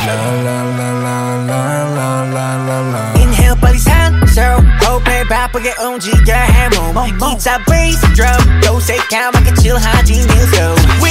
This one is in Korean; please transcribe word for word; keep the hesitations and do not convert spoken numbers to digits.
Inhale 빨리 산소 호흡해 바쁘게 움직여 해 몸 기타 베이스 드럼 요새 까맣게 칠하지 뉴스